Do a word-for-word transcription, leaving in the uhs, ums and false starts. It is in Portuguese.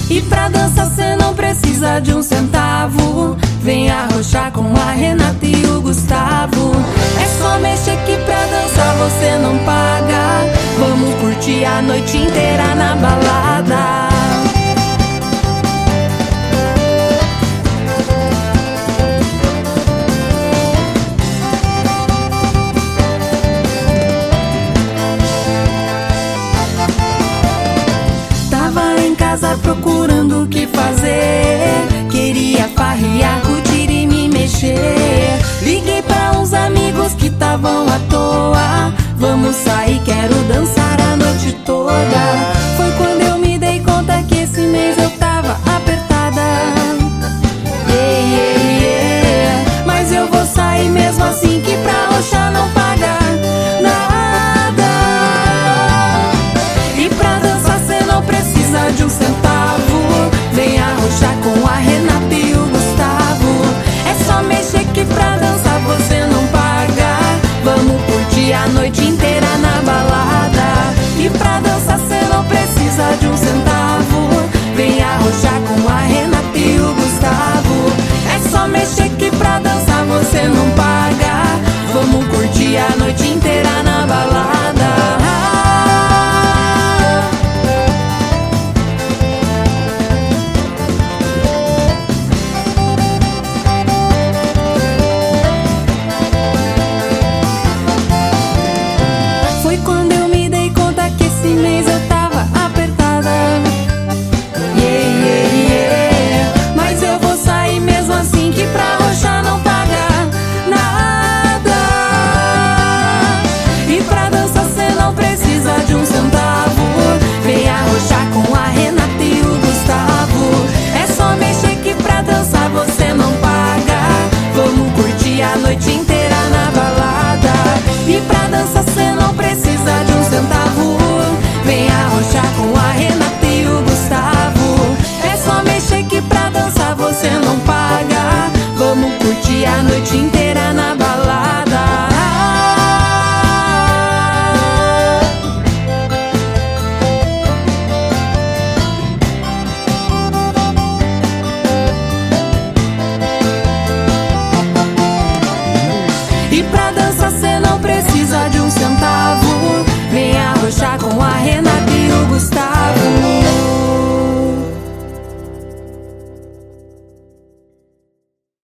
E pra dançar cê não precisa de um centavo. Vem arrochar com a Renata e o Gustavo. É só mexer que pra dançar você não paga. Vamos curtir a noite inteira na balada. Procurando o que fazer, queria farrear, curtir e me mexer. Liguei pra uns amigos que tavam à toa. Vamos sair, quero dançar a noite toda. Foi quando eu me dei conta que esse mês eu tava apertada. Yeah, yeah, yeah. Mas eu vou sair mesmo assim, que pra arrochar não paga nada. E pra dançar cê não precisa de um centavo. Vem arrochar com a Renata e o Gustavo. É só mexer que pra dançar você não paga. Vamos curtir a noite inteira na balada. E pra dançar cê não precisa de um centavo. Vem arrochar com a Renata e o Gustavo. É só mexer que pra dançar você não paga. Vamos curtir a noite inteira na